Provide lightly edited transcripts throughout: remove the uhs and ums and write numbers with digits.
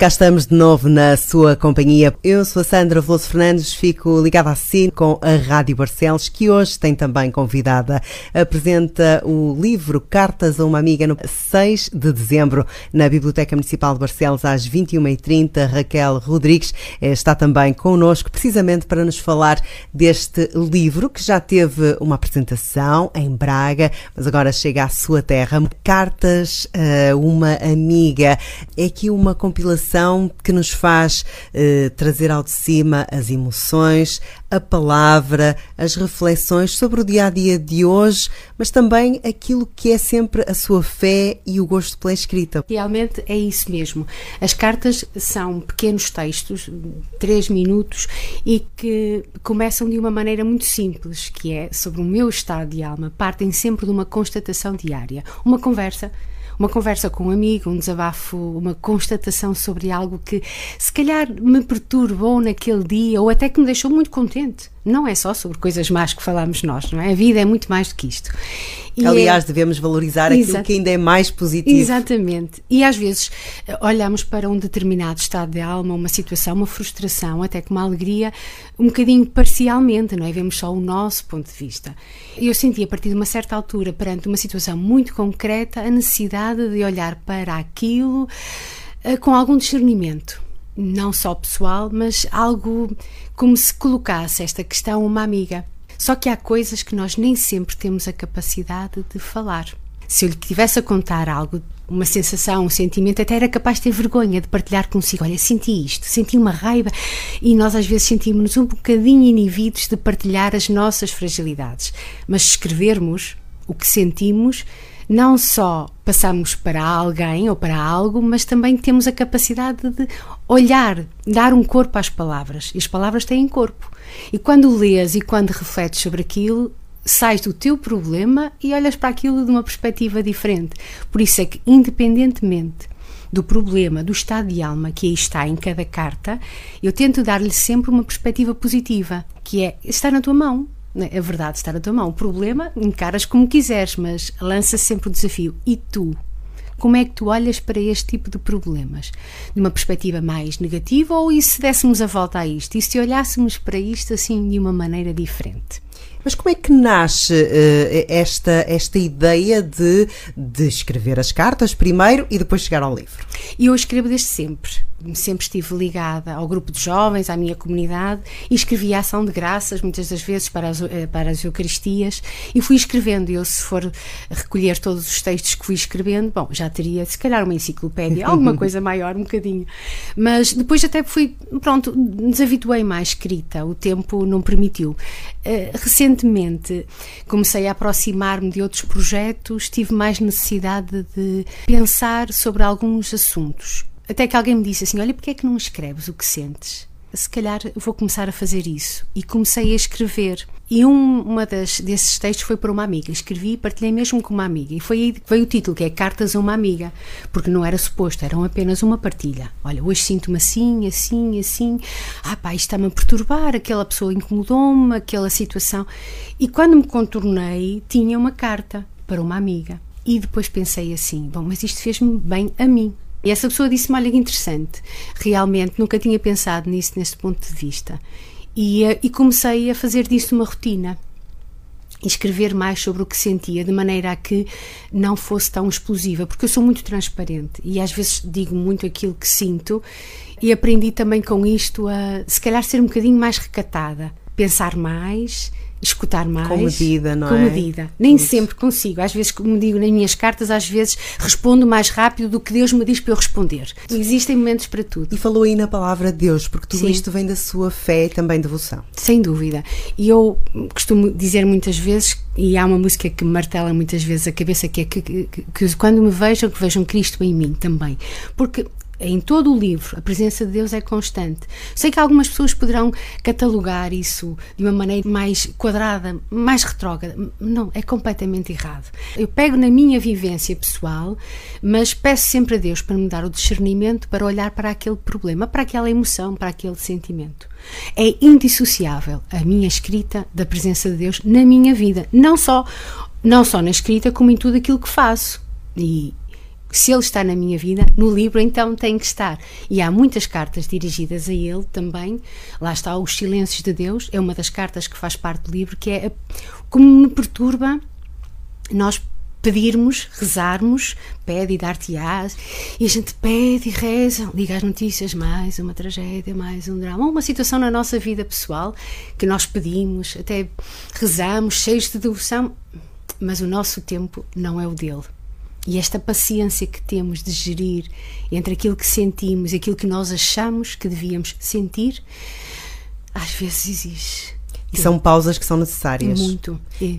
Cá estamos de novo na sua companhia. Eu sou a Sandra Veloso Fernandes, fico ligada assim com a Rádio Barcelos, que hoje tem também convidada. Apresenta o livro Cartas a uma Amiga no 6 de dezembro na Biblioteca Municipal de Barcelos às 21h30. Raquel Rodrigues está também connosco precisamente para nos falar deste livro que já teve uma apresentação em Braga, mas agora chega à sua terra. Cartas a uma Amiga. É aqui uma compilação que nos faz trazer ao de cima as emoções, a palavra, as reflexões sobre o dia-a-dia de hoje, mas também aquilo que é sempre a sua fé e o gosto pela escrita. Realmente é isso mesmo. As cartas são pequenos textos, 3 minutos, e que começam de uma maneira muito simples, que é sobre o meu estado de alma. Partem sempre de uma constatação diária, uma conversa com um amigo, um desabafo, uma constatação sobre algo que se calhar me perturbou naquele dia ou até que me deixou muito contente. Não é só sobre coisas más que falamos nós, não é? A vida é muito mais do que isto. E aliás, devemos valorizar aquilo que ainda é mais positivo. Exatamente. E às vezes olhamos para um determinado estado de alma, uma situação, uma frustração, até com uma alegria, um bocadinho parcialmente, não é? Vemos só o nosso ponto de vista. Eu senti, a partir de uma certa altura, perante uma situação muito concreta, a necessidade de olhar para aquilo com algum discernimento. Não só pessoal, mas algo como se colocasse esta questão a uma amiga. Só que há coisas que nós nem sempre temos a capacidade de falar. Se eu lhe tivesse a contar algo, uma sensação, um sentimento, até era capaz de ter vergonha de partilhar consigo. Olha, senti isto, senti uma raiva, e nós às vezes sentimos-nos um bocadinho inibidos de partilhar as nossas fragilidades. Mas se escrevermos o que sentimos, não só passamos para alguém ou para algo, mas também temos a capacidade de olhar, dar um corpo às palavras. E as palavras têm corpo. E quando lês e quando refletes sobre aquilo, sais do teu problema e olhas para aquilo de uma perspectiva diferente. Por isso é que, independentemente do problema, do estado de alma que aí está em cada carta, eu tento dar-lhe sempre uma perspectiva positiva, que é estar na tua mão. É verdade, estar na tua mão. O problema, encaras como quiseres, mas lança sempre o desafio. E tu? Como é que tu olhas para este tipo de problemas? De uma perspectiva mais negativa, ou e se dessemos a volta a isto? E se olhássemos para isto assim de uma maneira diferente? Mas como é que nasce esta ideia de escrever as cartas primeiro e depois chegar ao livro? Eu escrevo desde sempre. Sempre estive ligada ao grupo de jovens, à minha comunidade, e escrevi a ação de graças, muitas das vezes para as Eucaristias, e fui escrevendo. Eu, se for recolher todos os textos que fui escrevendo, bom, já teria se calhar uma enciclopédia, alguma coisa maior, um bocadinho. Mas depois até fui, desabituei-me à escrita, o tempo não permitiu. Recentemente comecei a aproximar-me de outros projetos, tive mais necessidade de pensar sobre alguns assuntos. Até que alguém me disse assim, olha, porque é que não escreves o que sentes? Se calhar vou começar a fazer isso. E comecei a escrever. E desses textos foi para uma amiga. Escrevi e partilhei mesmo com uma amiga. E foi aí que veio o título, que é Cartas a uma Amiga. Porque não era suposto, eram apenas uma partilha. Olha, hoje sinto-me assim, assim, assim. Isto está-me a perturbar, aquela pessoa incomodou-me, aquela situação. E quando me contornei, tinha uma carta para uma amiga. E depois pensei assim, mas isto fez-me bem a mim. E essa pessoa disse-me, olha que interessante, realmente nunca tinha pensado nisso neste ponto de vista. E comecei a fazer disso uma rotina. E escrever mais sobre o que sentia, de maneira a que não fosse tão explosiva, porque eu sou muito transparente e às vezes digo muito aquilo que sinto, e aprendi também com isto a, se calhar, ser um bocadinho mais recatada, pensar mais, escutar mais. Com medida, não é? Com medida. Nem sempre consigo. Às vezes, como digo nas minhas cartas, às vezes respondo mais rápido do que Deus me diz para eu responder. Existem momentos para tudo. E falou aí na palavra Deus, porque tudo Sim. isto vem da sua fé e também devoção. Sem dúvida. E eu costumo dizer muitas vezes, e há uma música que me martela muitas vezes a cabeça, que é que quando me vejam, que vejam Cristo em mim também. Porque em todo o livro, a presença de Deus é constante. Sei que algumas pessoas poderão catalogar isso de uma maneira mais quadrada, mais retrógrada. Não, é completamente errado. Eu pego na minha vivência pessoal, mas peço sempre a Deus para me dar o discernimento para olhar para aquele problema, para aquela emoção, para aquele sentimento. É indissociável a minha escrita da presença de Deus na minha vida. Não só na escrita, como em tudo aquilo que faço. E Se ele está na minha vida, no livro então tem que estar. E há muitas cartas dirigidas a ele também. Lá está Os Silêncios de Deus, é uma das cartas que faz parte do livro, que é como me perturba nós pedirmos, rezarmos, pede e dar-te-ás, e a gente pede e reza, liga as notícias, mais uma tragédia, mais um drama, uma situação na nossa vida pessoal que nós pedimos, até rezamos, cheios de devoção, mas o nosso tempo não é o dele. E esta paciência que temos de gerir entre aquilo que sentimos e aquilo que nós achamos que devíamos sentir, às vezes exige. E são pausas que são necessárias. Muito.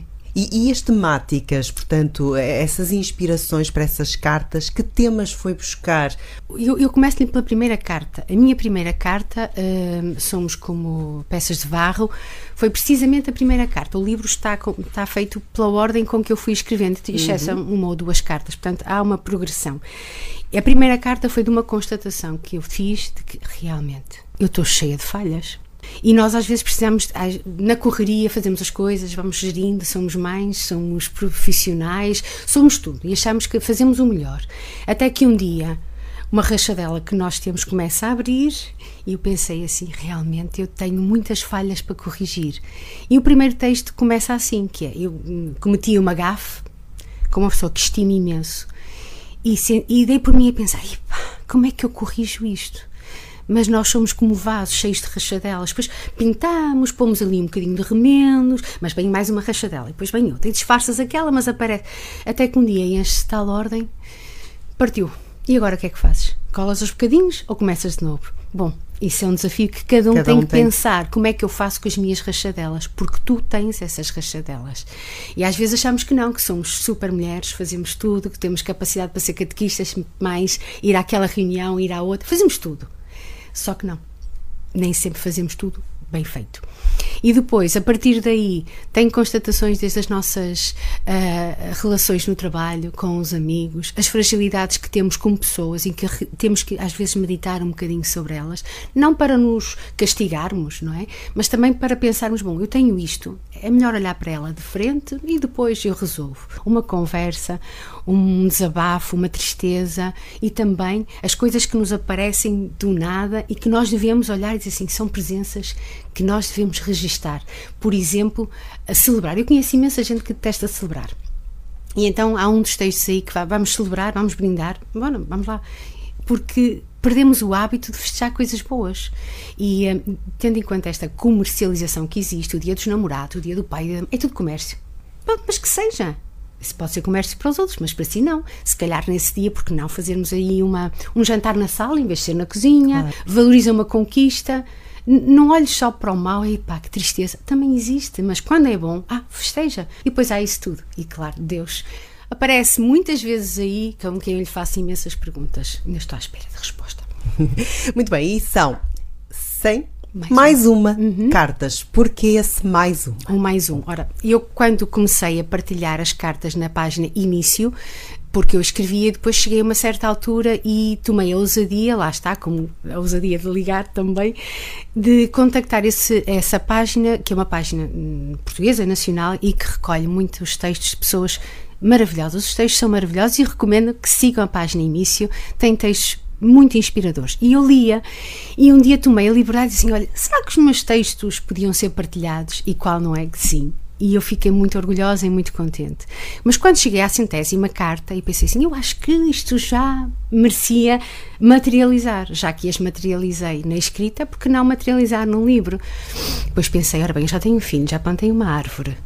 E as temáticas, portanto, essas inspirações para essas cartas, que temas foi buscar? Eu começo-lhe pela primeira carta. A minha primeira carta, Somos como peças de barro, foi precisamente a primeira carta. O livro está feito pela ordem com que eu fui escrevendo, exceção uma ou duas cartas, portanto há uma progressão. A primeira carta foi de uma constatação que eu fiz de que realmente eu estou cheia de falhas. E nós às vezes precisamos, na correria, fazemos as coisas, vamos gerindo, somos mães, somos profissionais, somos tudo e achamos que fazemos o melhor. Até que um dia uma rachadela que nós temos começa a abrir e eu pensei assim, realmente eu tenho muitas falhas para corrigir. E o primeiro texto começa assim, que é, eu cometi uma gafe com uma pessoa que estimo imenso e dei por mim a pensar, como é que eu corrijo isto? Mas nós somos como vasos cheios de rachadelas, depois pintamos, pomos ali um bocadinho de remendos, mas vem mais uma rachadela, e depois vem outra, e disfarças aquela, mas aparece, até que um dia enche-se tal ordem, partiu, e agora o que é que fazes? Colas aos bocadinhos ou começas de novo? Bom, isso é um desafio que cada um tem que pensar, como é que eu faço com as minhas rachadelas, porque tu tens essas rachadelas, e às vezes achamos que não, que somos super mulheres, fazemos tudo, que temos capacidade para ser catequistas, mais ir àquela reunião, ir à outra, fazemos tudo. Só que não, nem sempre fazemos tudo bem feito. E depois, a partir daí, tenho constatações desde as nossas relações no trabalho, com os amigos, as fragilidades que temos como pessoas e que temos que às vezes meditar um bocadinho sobre elas, não para nos castigarmos, não é? Mas também para pensarmos, bom, eu tenho isto, é melhor olhar para ela de frente e depois eu resolvo. Uma conversa, um desabafo, uma tristeza e também as coisas que nos aparecem do nada e que nós devemos olhar e dizer assim, são presenças que nós devemos registar. Por exemplo, a celebrar. Eu conheço imensa gente que detesta celebrar. E então há um dos textos aí que vamos celebrar, vamos brindar. Bom, vamos lá. Porque perdemos o hábito de festejar coisas boas. E tendo em conta esta comercialização que existe, o dia dos namorados, o dia do pai, é tudo comércio. Bom, mas que seja. Isso pode ser comércio para os outros, mas para si não. Se calhar nesse dia, porque não fazermos aí um jantar na sala em vez de ser na cozinha, claro. Valoriza uma conquista. Não olhes só para o mal, e pá, que tristeza, também existe, mas quando é bom, festeja. E depois há isso tudo. E claro, Deus aparece muitas vezes aí, com quem eu lhe faço imensas perguntas. Ainda estou à espera de resposta. Muito bem, e são 100 mais uma cartas. Porquê esse mais um? O mais um. Ora, eu quando comecei a partilhar as cartas na página Início, porque eu escrevia, depois cheguei a uma certa altura e tomei a ousadia, lá está, como a ousadia de ligar também, de contactar essa página, que é uma página portuguesa, nacional, e que recolhe muitos textos de pessoas maravilhosas. Os textos são maravilhosos e recomendo que sigam a página Início, tem textos muito inspiradores. E eu lia, e um dia tomei a liberdade e disse assim, olha, será que os meus textos podiam ser partilhados? E qual não é que sim? E eu fiquei muito orgulhosa e muito contente. Mas quando cheguei à 100ª carta e pensei assim, eu acho que isto já merecia materializar, já que as materializei na escrita, porque não materializar num livro? Depois pensei, ora bem, eu já tenho um filho, já plantei uma árvore.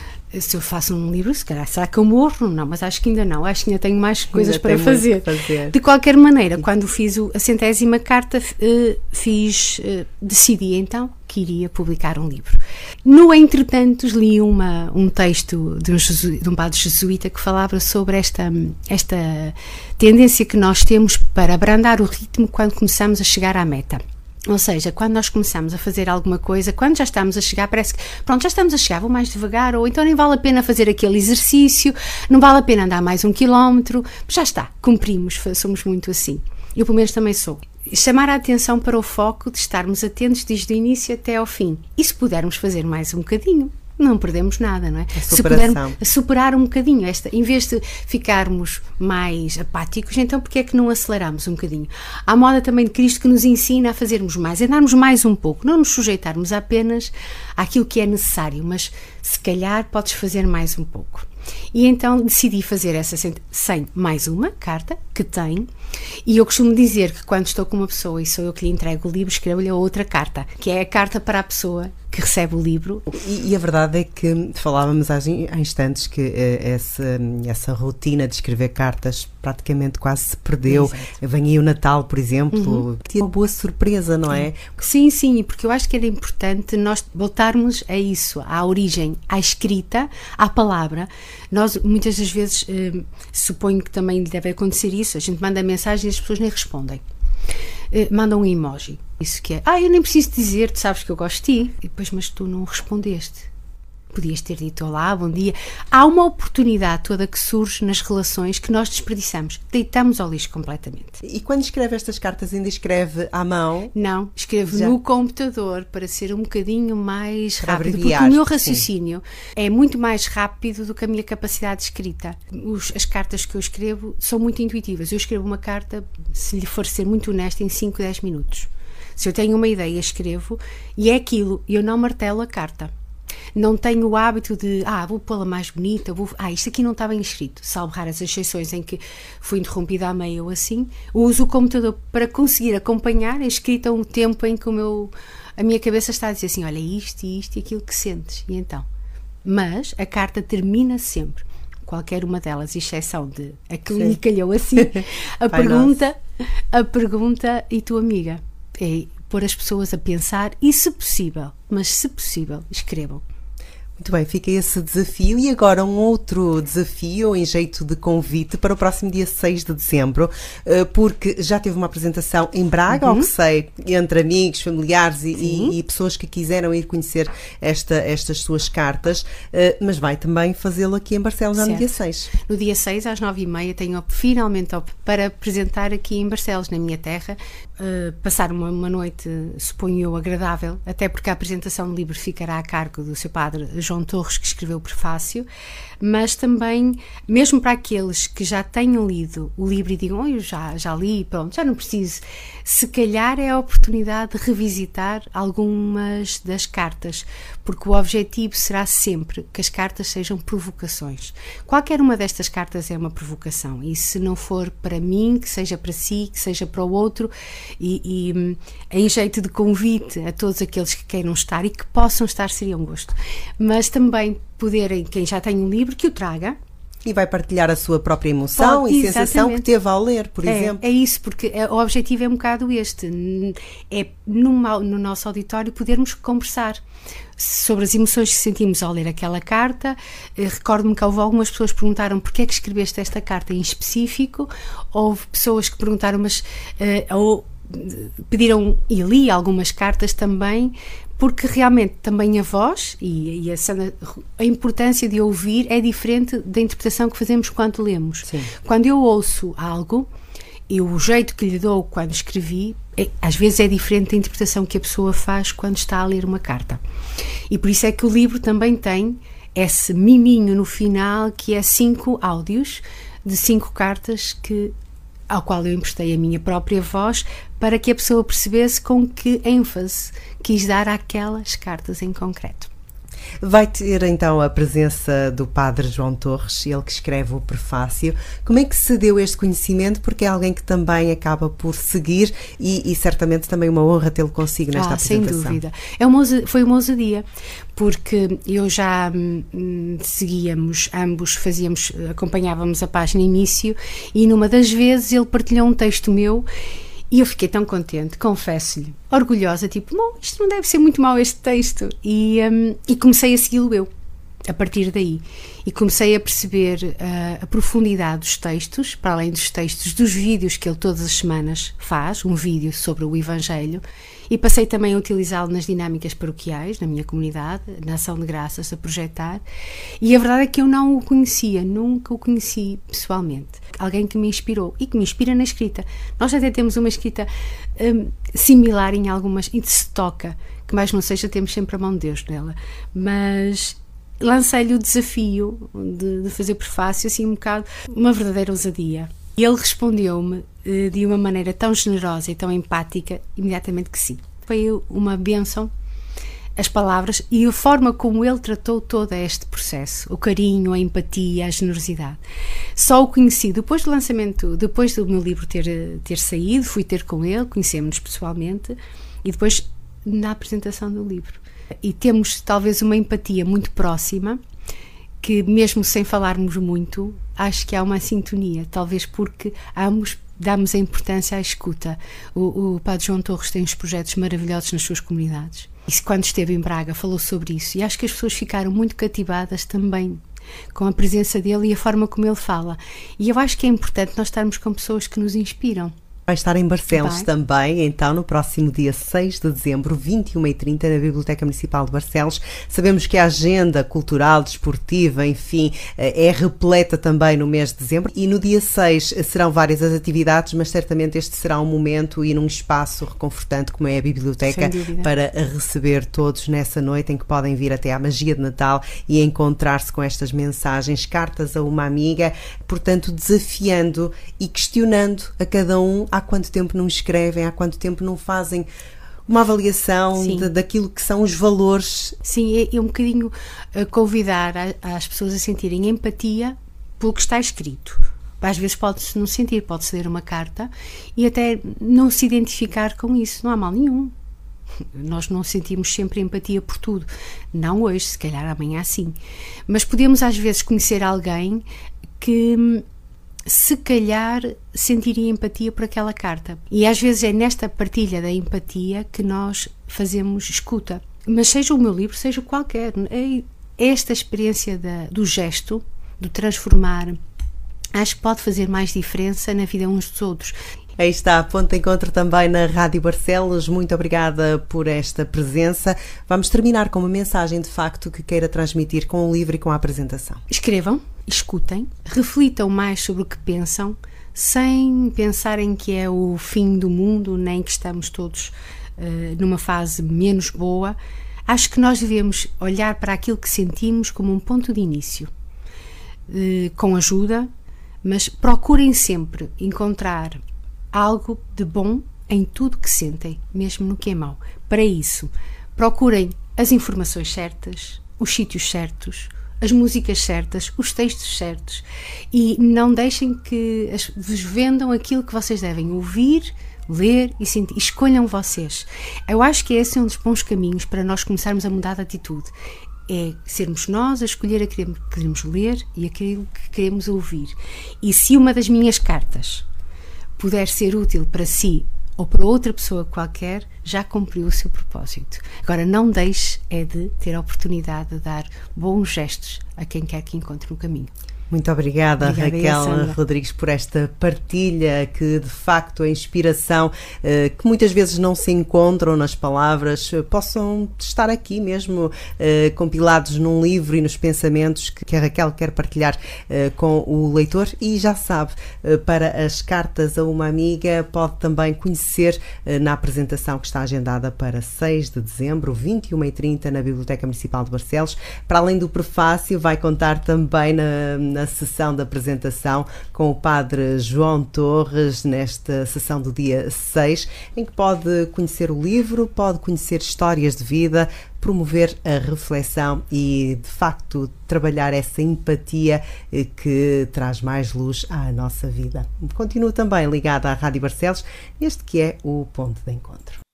Se eu faço um livro, se calhar, será que eu morro? Não, mas acho que ainda não, acho que ainda tenho mais coisas para fazer. De qualquer maneira, quando fiz a 100ª carta, decidi então que iria publicar um livro. No entretanto, li um texto de um padre jesuíta que falava sobre esta tendência que nós temos para abrandar o ritmo quando começamos a chegar à meta. Ou seja, quando nós começamos a fazer alguma coisa, quando já estamos a chegar, parece que, pronto, já estamos a chegar, vou mais devagar, ou então nem vale a pena fazer aquele exercício, não vale a pena andar mais 1 quilómetro, já está, cumprimos, somos muito assim. Eu, pelo menos, também sou. Chamar a atenção para o foco de estarmos atentos desde o início até ao fim. E se pudermos fazer mais um bocadinho, não perdemos nada, não é? Se pudermos superar um bocadinho em vez de ficarmos mais apáticos, então porque é que não aceleramos um bocadinho? Há a moda também de Cristo que nos ensina a fazermos mais, a darmos mais um pouco, não nos sujeitarmos apenas àquilo que é necessário, mas se calhar podes fazer mais um pouco. E então decidi fazer essa 100 mais uma carta que tenho, e eu costumo dizer que quando estou com uma pessoa e sou eu que lhe entrego o livro, escrevo-lhe a outra carta, que é a carta para a pessoa que recebe o livro. E a verdade é que falávamos há instantes que essa rotina de escrever cartas praticamente quase se perdeu. Exato. Vem aí o Natal, por exemplo, tinha uma boa surpresa, não é? Sim, porque eu acho que era importante nós voltarmos a isso, à origem, à escrita, à palavra. Nós muitas das vezes, suponho que também deve acontecer isso, a gente manda mensagem e as pessoas nem respondem. Mandam um emoji. Isso que é, eu nem preciso dizer, tu sabes que eu gosto de ti. E depois, mas tu não respondeste. Podias ter dito olá, bom dia. Há uma oportunidade toda que surge nas relações que nós desperdiçamos. Deitamos ao lixo completamente. E quando escreve estas cartas, ainda escreve à mão? Não, escrevo no computador para ser um bocadinho mais rápido. Abreviar, porque o meu raciocínio é muito mais rápido do que a minha capacidade de escrita. As cartas que eu escrevo são muito intuitivas. Eu escrevo uma carta, se lhe for ser muito honesta, em 5, 10 minutos. Se eu tenho uma ideia, escrevo, e é aquilo, eu não martelo a carta. Não tenho o hábito de, vou pô-la mais bonita, isto aqui não está bem escrito, salvo raras exceções em que fui interrompida à meia ou assim. Uso o computador para conseguir acompanhar a escrita um tempo em que a minha cabeça está a dizer assim, olha, isto e aquilo que sentes, e então. Mas a carta termina sempre, qualquer uma delas, exceção de a que lhe calhou assim, a pergunta e tua amiga. É pôr as pessoas a pensar e, se possível, escrevam. Muito bem, fica esse desafio. E agora um outro desafio em jeito de convite para o próximo dia 6 de dezembro, porque já teve uma apresentação em Braga, ao que sei, entre amigos, familiares e pessoas que quiseram ir conhecer estas suas cartas, mas vai também fazê-lo aqui em Barcelos no dia 6. No dia 6, às 9h30, tenho finalmente para apresentar aqui em Barcelos, na minha terra, passar uma noite, suponho eu, agradável, até porque a apresentação do livro ficará a cargo do seu padre João Torres, que escreveu o prefácio, mas também, mesmo para aqueles que já tenham lido o livro e digam, eu já li, pronto, já não preciso, se calhar é a oportunidade de revisitar algumas das cartas, porque o objetivo será sempre que as cartas sejam provocações. Qualquer uma destas cartas é uma provocação, e se não for para mim, que seja para si, que seja para o outro, e em jeito de convite a todos aqueles que queiram estar e que possam estar, seria um gosto. Mas também poderem, quem já tem um livro, que o traga. E vai partilhar a sua própria emoção e sensação que teve ao ler, por exemplo. É isso, porque o objetivo é um bocado este, é no nosso auditório podermos conversar sobre as emoções que sentimos ao ler aquela carta. Recordo-me que houve algumas pessoas que perguntaram porque é que escreveste esta carta em específico, houve pessoas que perguntaram, mas ou pediram, e li algumas cartas também, porque realmente também a voz e a importância de ouvir é diferente da interpretação que fazemos quando lemos. Sim. Quando eu ouço algo, e o jeito que lhe dou quando escrevi, às vezes é diferente da interpretação que a pessoa faz quando está a ler uma carta. E por isso é que o livro também tem esse miminho no final, que é 5 áudios de 5 cartas ao qual eu emprestei a minha própria voz, para que a pessoa percebesse com que ênfase quis dar àquelas cartas em concreto. Vai ter então a presença do padre João Torres, ele que escreve o prefácio. Como é que se deu este conhecimento? Porque é alguém que também acaba por seguir e certamente também uma honra tê-lo consigo nesta apresentação. Sem dúvida. Foi uma ousadia, porque eu já seguíamos, ambos acompanhávamos a página início, e numa das vezes ele partilhou um texto meu. E eu fiquei tão contente, confesso-lhe, orgulhosa, tipo, isto não deve ser muito mau este texto. E comecei a segui-lo eu, a partir daí. E comecei a perceber a profundidade dos textos, para além dos textos, dos vídeos que ele todas as semanas faz, um vídeo sobre o Evangelho, e passei também a utilizá-lo nas dinâmicas paroquiais, na minha comunidade, na Ação de Graças, a projetar. E a verdade é que eu não o conhecia, nunca o conheci pessoalmente. Alguém que me inspirou e que me inspira na escrita. Nós até temos uma escrita similar em algumas, e se toca, que mais não seja, temos sempre a mão de Deus nela. Mas lancei-lhe o desafio de fazer prefácio, assim um bocado, uma verdadeira ousadia. E ele respondeu-me de uma maneira tão generosa e tão empática, imediatamente que sim. Foi uma bênção as palavras e a forma como ele tratou todo este processo, o carinho, a empatia, a generosidade. Só o conheci depois do lançamento, depois do meu livro ter saído, fui ter com ele, conhecemos-nos pessoalmente, e depois na apresentação do livro. E temos talvez uma empatia muito próxima, que mesmo sem falarmos muito, acho que há uma sintonia, talvez porque ambos damos a importância à escuta. O Padre João Torres tem uns projetos maravilhosos nas suas comunidades. E quando esteve em Braga falou sobre isso. E acho que as pessoas ficaram muito cativadas também com a presença dele e a forma como ele fala. E eu acho que é importante nós estarmos com pessoas que nos inspiram. Vai estar em Barcelos também, então, no próximo dia 6 de dezembro, 21h30, na Biblioteca Municipal de Barcelos. Sabemos que a agenda cultural, desportiva, enfim, é repleta também no mês de dezembro. E no dia 6 serão várias as atividades, mas certamente este será um momento e num espaço reconfortante, como é a Biblioteca, para receber todos nessa noite em que podem vir até à magia de Natal e encontrar-se com estas mensagens, cartas a uma amiga, portanto, desafiando e questionando a cada um há quanto tempo não escrevem, há quanto tempo não fazem uma avaliação daquilo que são os valores. Sim, é um bocadinho convidar as pessoas a sentirem empatia pelo que está escrito. Às vezes pode-se não sentir, pode-se ler uma carta e até não se identificar com isso, não há mal nenhum. Nós não sentimos sempre empatia por tudo. Não hoje, se calhar amanhã sim. Mas podemos às vezes conhecer alguém que se calhar sentiria empatia por aquela carta. E às vezes é nesta partilha da empatia que nós fazemos escuta. Mas seja o meu livro, seja qualquer, esta experiência do gesto, do transformar, acho que pode fazer mais diferença na vida uns dos outros. Aí está, ponto de encontro também na Rádio Barcelos. Muito obrigada por esta presença. Vamos terminar com uma mensagem de facto que queira transmitir com o livro e com a apresentação. Escrevam, escutem, reflitam mais sobre o que pensam, sem pensarem que é o fim do mundo, nem que estamos todos numa fase menos boa. Acho que nós devemos olhar para aquilo que sentimos como um ponto de início, com ajuda, mas procurem sempre encontrar algo de bom em tudo que sentem, mesmo no que é mau. Para isso, procurem as informações certas, os sítios certos, as músicas certas, os textos certos, e não deixem que vos vendam aquilo que vocês devem ouvir, ler e sentir. Escolham vocês. Eu acho que esse é um dos bons caminhos para nós começarmos a mudar de atitude. É sermos nós a escolher aquilo que queremos ler e aquilo que queremos ouvir. E se uma das minhas cartas puder ser útil para si ou para outra pessoa qualquer, já cumpriu o seu propósito. Agora, não deixe de ter a oportunidade de dar bons gestos a quem quer que encontre no caminho. Muito obrigada Raquel Rodrigues, por esta partilha que de facto a inspiração que muitas vezes não se encontram nas palavras possam estar aqui mesmo compilados num livro e nos pensamentos que a Raquel quer partilhar com o leitor. E já sabe, para as cartas a uma amiga pode também conhecer na apresentação que está agendada para 6 de dezembro, 21h30 na Biblioteca Municipal de Barcelos. Para além do prefácio, vai contar também na sessão da apresentação com o Padre João Torres, nesta sessão do dia 6, em que pode conhecer o livro, pode conhecer histórias de vida, promover a reflexão e, de facto, trabalhar essa empatia que traz mais luz à nossa vida. Continuo também ligada à Rádio Barcelos, este que é o Ponto de Encontro.